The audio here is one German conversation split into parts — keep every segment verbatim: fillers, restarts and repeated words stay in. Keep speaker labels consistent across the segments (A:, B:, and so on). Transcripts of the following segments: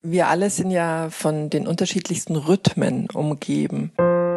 A: Wir alle sind ja von den unterschiedlichsten Rhythmen umgeben.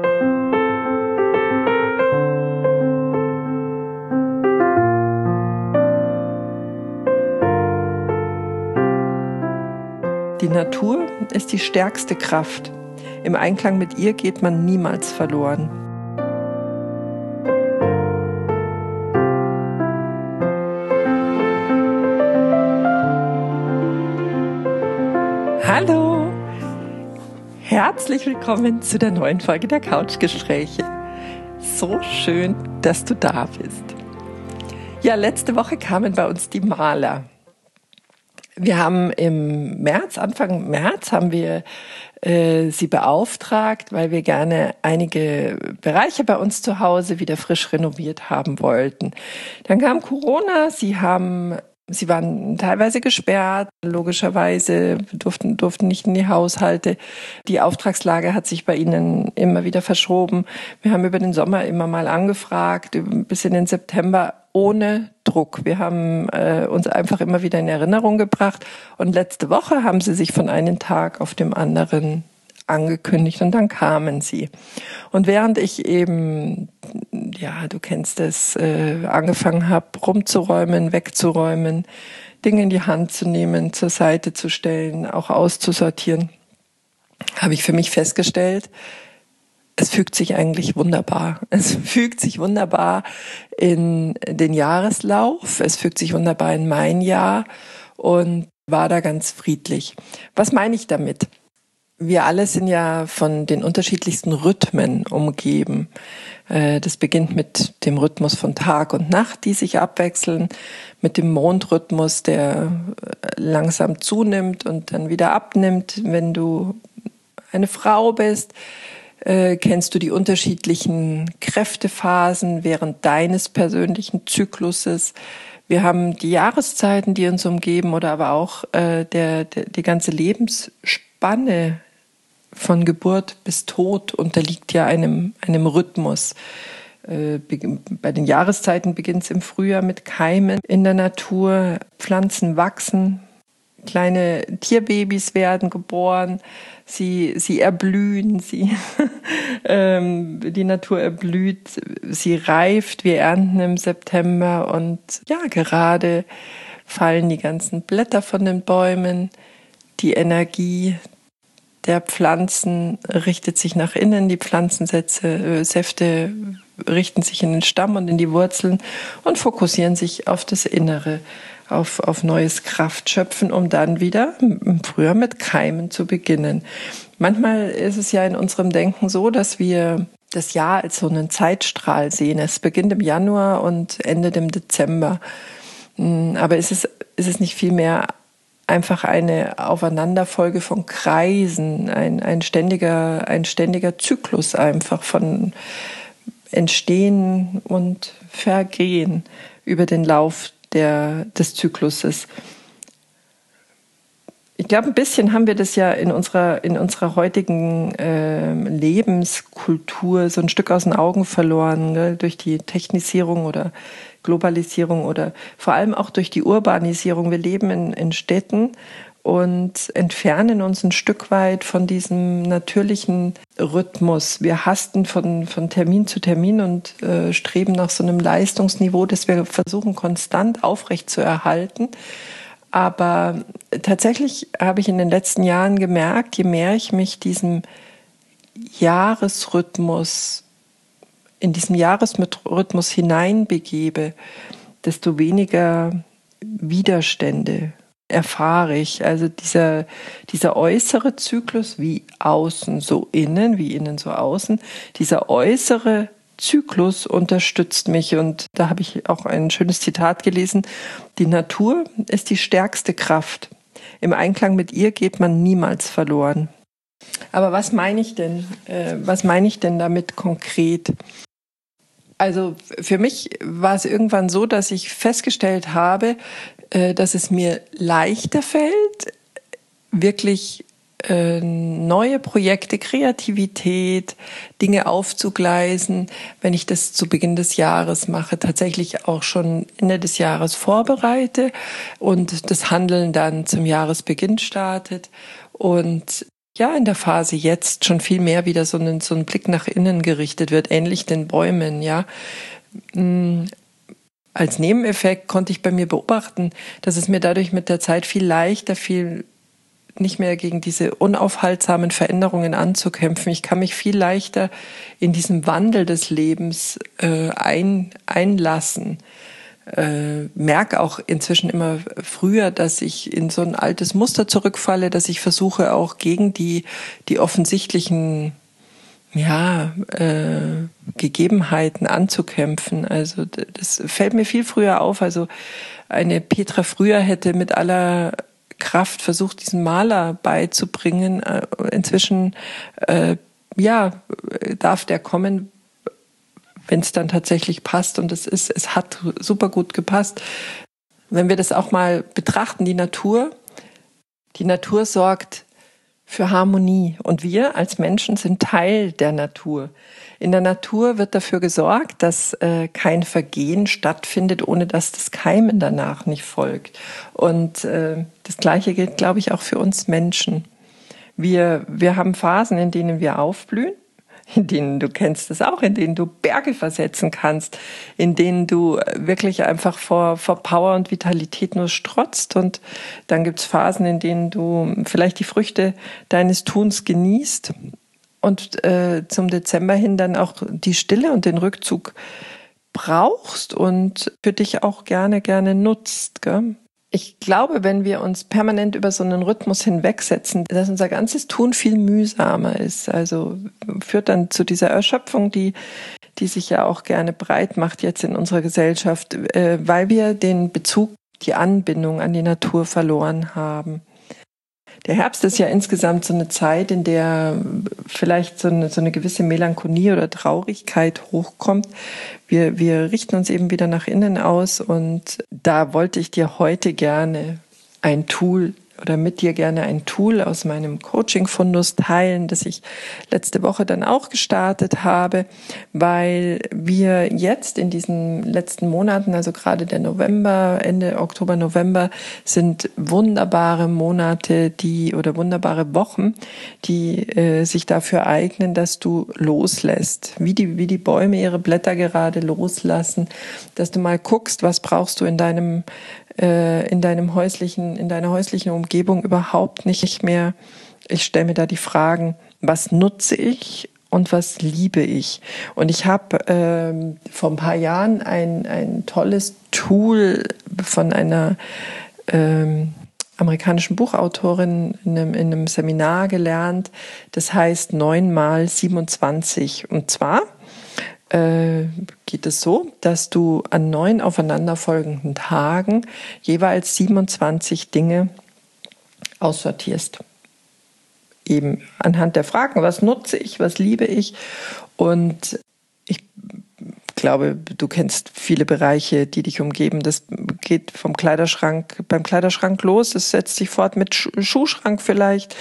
A: Die Natur ist die stärkste Kraft. Im Einklang mit ihr geht man niemals verloren. Hallo! Herzlich willkommen zu der neuen Folge der Couchgespräche. So schön, dass du da bist. Ja, letzte Woche kamen bei uns die Maler. Wir haben im März, Anfang März, haben wir äh, sie beauftragt, weil wir gerne einige Bereiche bei uns zu Hause wieder frisch renoviert haben wollten. Dann kam Corona, sie haben, sie waren teilweise gesperrt, logischerweise durften, durften nicht in die Haushalte. Die Auftragslage hat sich bei ihnen immer wieder verschoben. Wir haben über den Sommer immer mal angefragt, bis in den September, ohne Druck. Wir haben äh, uns einfach immer wieder in Erinnerung gebracht und letzte Woche haben sie sich von einem Tag auf dem anderen angekündigt und dann kamen sie. Und während ich eben, ja, du kennst es, äh, angefangen habe, rumzuräumen, wegzuräumen, Dinge in die Hand zu nehmen, zur Seite zu stellen, auch auszusortieren, habe ich für mich festgestellt, es fügt sich eigentlich wunderbar. Es fügt sich wunderbar in den Jahreslauf. Es fügt sich wunderbar in mein Jahr und war da ganz friedlich. Was meine ich damit? Wir alle sind ja von den unterschiedlichsten Rhythmen umgeben. Das beginnt mit dem Rhythmus von Tag und Nacht, die sich abwechseln, mit dem Mondrhythmus, der langsam zunimmt und dann wieder abnimmt, wenn du eine Frau bist. Äh, kennst du die unterschiedlichen Kräftephasen während deines persönlichen Zykluses? Wir haben die Jahreszeiten, die uns umgeben, oder aber auch äh, der, der, die ganze Lebensspanne von Geburt bis Tod unterliegt ja einem, einem Rhythmus. Äh, bei den Jahreszeiten beginnt es im Frühjahr mit Keimen in der Natur, Pflanzen wachsen, kleine Tierbabys werden geboren, sie sie erblühen, sie ähm, die Natur erblüht, sie reift, wir ernten im September und ja, gerade fallen die ganzen Blätter von den Bäumen, die Energie der Pflanzen richtet sich nach innen, die Pflanzensätze, äh, Säfte richten sich in den Stamm und in die Wurzeln und fokussieren sich auf das Innere, auf, auf neues Kraftschöpfen, um dann wieder im Frühjahr mit Keimen zu beginnen. Manchmal ist es ja in unserem Denken so, dass wir das Jahr als so einen Zeitstrahl sehen. Es beginnt im Januar und endet im Dezember. Aber ist es, ist es nicht vielmehr einfach eine Aufeinanderfolge von Kreisen, ein, ein ständiger, ein ständiger Zyklus einfach von Entstehen und Vergehen über den Lauf der, des Zykluses. Ich glaube, ein bisschen haben wir das ja in unserer, in unserer heutigen äh, Lebenskultur so ein Stück aus den Augen verloren, ne? Durch die Technisierung oder Globalisierung oder vor allem auch durch die Urbanisierung. Wir leben in, in Städten und entfernen uns ein Stück weit von diesem natürlichen Rhythmus. Wir hasten von, von Termin zu Termin und äh, streben nach so einem Leistungsniveau, das wir versuchen konstant aufrecht zu erhalten. Aber tatsächlich habe ich in den letzten Jahren gemerkt, je mehr ich mich diesem Jahresrhythmus, in diesem Jahresrhythmus hineinbegebe, desto weniger Widerstände erfahre ich. Also dieser, dieser äußere Zyklus, wie außen so innen, wie innen so außen, dieser äußere Zyklus unterstützt mich. Und da habe ich auch ein schönes Zitat gelesen: Die Natur ist die stärkste Kraft. Im Einklang mit ihr geht man niemals verloren. Aber was meine ich denn? Äh, was meine ich denn damit konkret? Also für mich war es irgendwann so, dass ich festgestellt habe, äh, dass es mir leichter fällt, wirklich äh, neue Projekte, Kreativität, Dinge aufzugleisen, wenn ich das zu Beginn des Jahres mache, tatsächlich auch schon Ende des Jahres vorbereite und das Handeln dann zum Jahresbeginn startet. und ja, in der Phase jetzt schon viel mehr wieder so ein, so ein Blick nach innen gerichtet wird, ähnlich den Bäumen, ja. Als Nebeneffekt konnte ich bei mir beobachten, dass es mir dadurch mit der Zeit viel leichter fiel, nicht mehr gegen diese unaufhaltsamen Veränderungen anzukämpfen. Ich kann mich viel leichter in diesen Wandel des Lebens äh, ein, einlassen. Äh, merke auch inzwischen immer früher, dass ich in so ein altes Muster zurückfalle, dass ich versuche auch gegen die die offensichtlichen ja äh, Gegebenheiten anzukämpfen. Also das fällt mir viel früher auf. Also eine Petra früher hätte mit aller Kraft versucht, diesen Maler beizubringen. Äh, inzwischen äh, ja darf der kommen, wenn es dann tatsächlich passt, und es ist, es hat super gut gepasst. Wenn wir das auch mal betrachten, die Natur, die Natur sorgt für Harmonie und wir als Menschen sind Teil der Natur. In der Natur wird dafür gesorgt, dass äh, kein Vergehen stattfindet, ohne dass das Keimen danach nicht folgt. Und äh, das Gleiche gilt, glaube ich, auch für uns Menschen. Wir, wir haben Phasen, in denen wir aufblühen, in denen du kennst es auch, in denen du Berge versetzen kannst, in denen du wirklich einfach vor, vor Power und Vitalität nur strotzt. Und dann gibt's Phasen, in denen du vielleicht die Früchte deines Tuns genießt und äh, zum Dezember hin dann auch die Stille und den Rückzug brauchst und für dich auch gerne, gerne nutzt, gell? Ich glaube, wenn wir uns permanent über so einen Rhythmus hinwegsetzen, dass unser ganzes Tun viel mühsamer ist. Also führt dann zu dieser Erschöpfung, die, die sich ja auch gerne breit macht jetzt in unserer Gesellschaft, äh, weil wir den Bezug, die Anbindung an die Natur verloren haben. Der Herbst ist ja insgesamt so eine Zeit, in der vielleicht so eine, so eine gewisse Melancholie oder Traurigkeit hochkommt. Wir, wir richten uns eben wieder nach innen aus und da wollte ich dir heute gerne ein Tool oder mit dir gerne ein Tool aus meinem Coaching-Fundus teilen, das ich letzte Woche dann auch gestartet habe, weil wir jetzt in diesen letzten Monaten, also gerade der November, Ende Oktober, November, sind wunderbare Monate, die oder wunderbare Wochen, die äh, sich dafür eignen, dass du loslässt, wie die wie die Bäume ihre Blätter gerade loslassen, dass du mal guckst, was brauchst du in deinem in deinem häuslichen, in deiner häuslichen Umgebung überhaupt nicht mehr. Ich stelle mir da die Fragen, was nutze ich und was liebe ich? Und ich habe ähm, vor ein paar Jahren ein, ein tolles Tool von einer ähm, amerikanischen Buchautorin in einem, in einem Seminar gelernt. Das heißt neun mal siebenundzwanzig. Und zwar Äh, geht es so, dass du an neun aufeinanderfolgenden Tagen jeweils siebenundzwanzig Dinge aussortierst. Eben anhand der Fragen, was nutze ich, was liebe ich? Und ich glaube, du kennst viele Bereiche, die dich umgeben. Das geht vom Kleiderschrank, beim Kleiderschrank los. Es setzt sich fort mit Schuhschrank vielleicht.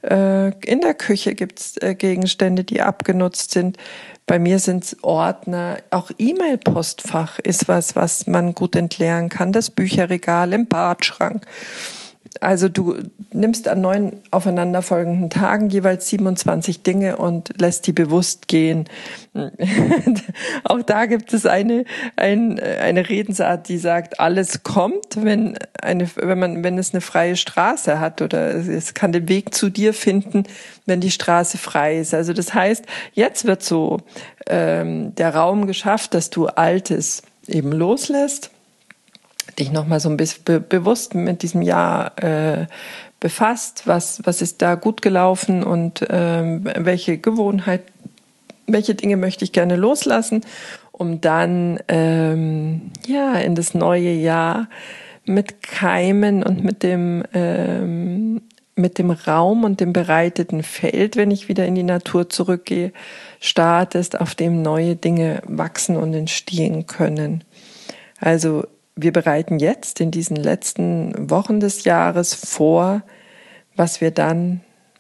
A: In der Küche gibt es Gegenstände, die abgenutzt sind. Bei mir sind es Ordner, auch E-Mail-Postfach ist was, was man gut entleeren kann, das Bücherregal im Badschrank. Also du nimmst an neun aufeinanderfolgenden Tagen jeweils siebenundzwanzig Dinge und lässt die bewusst gehen. Auch da gibt es eine, ein, eine Redensart, die sagt, alles kommt, wenn eine, wenn man, wenn es eine freie Straße hat, oder es kann den Weg zu dir finden, wenn die Straße frei ist. Also das heißt, jetzt wird so ähm, der Raum geschafft, dass du Altes eben loslässt, dich nochmal so ein bisschen be- bewusst mit diesem Jahr äh, befasst, was was ist da gut gelaufen und ähm, welche Gewohnheit, welche Dinge möchte ich gerne loslassen, um dann ähm, ja in das neue Jahr mit Keimen und mit dem ähm, mit dem Raum und dem bereiteten Feld, wenn ich wieder in die Natur zurückgehe, startest, auf dem neue Dinge wachsen und entstehen können. Also wir bereiten jetzt in diesen letzten Wochen des Jahres vor, was wir dann,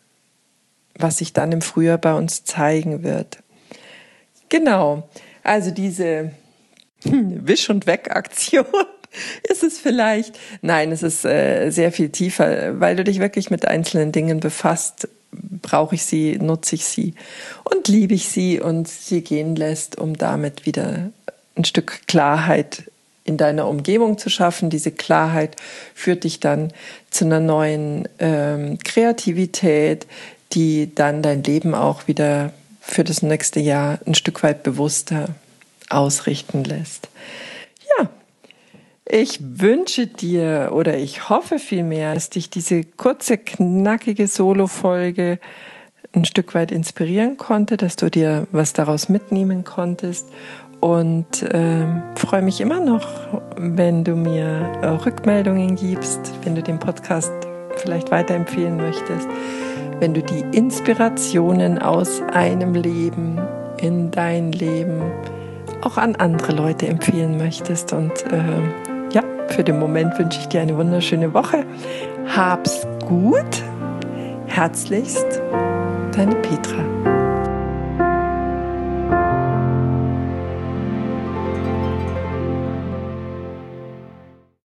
A: was sich dann im Frühjahr bei uns zeigen wird. Genau, also diese Wisch- und Weg-Aktion Ist es vielleicht? Nein, es ist äh, sehr viel tiefer, weil du dich wirklich mit einzelnen Dingen befasst. Brauche ich sie, nutze ich sie und liebe ich sie und sie gehen lässt, um damit wieder ein Stück Klarheit in deiner Umgebung zu schaffen. Diese Klarheit führt dich dann zu einer neuen ähm, Kreativität, die dann dein Leben auch wieder für das nächste Jahr ein Stück weit bewusster ausrichten lässt. Ja, ich wünsche dir oder ich hoffe vielmehr, dass dich diese kurze, knackige Solo-Folge ein Stück weit inspirieren konnte, dass du dir was daraus mitnehmen konntest. Und äh, freue mich immer noch, wenn du mir äh, Rückmeldungen gibst, wenn du den Podcast vielleicht weiterempfehlen möchtest, wenn du die Inspirationen aus einem Leben in dein Leben auch an andere Leute empfehlen möchtest. Und äh, ja, für den Moment wünsche ich dir eine wunderschöne Woche. Hab's gut. Herzlichst, deine Petra.